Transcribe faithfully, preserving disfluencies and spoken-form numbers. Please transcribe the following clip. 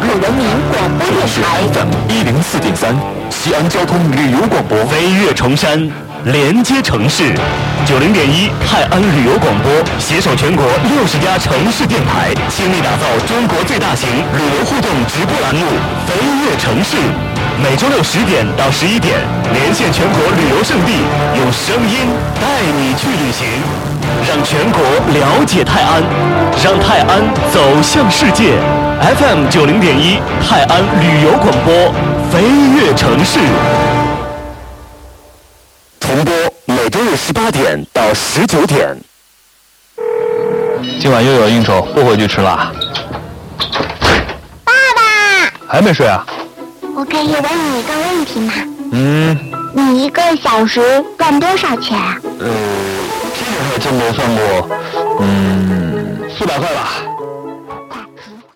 口人民广播电台 F M 一零四点三，西安交通旅游广播， 飞越崇山，连接城市。九零点一泰安旅游广播携手全国六十家城市电台，倾力打造中国最大型旅游互动直播栏目《飞越城市》。每周六十点到十一点，连线全国旅游胜地，用声音带你去旅行，让全国了解泰安，让泰安走向世界。F M 九零点一泰安旅游广播，飞越城市。重播每周日十八点到十九点。 今晚又有应酬，不回去吃了。 爸爸， 还没睡啊？ 我可以问你一个问题吗？ 嗯。 你一个小时赚多少钱啊？ 呃，这个还真没算过。嗯，四百块吧。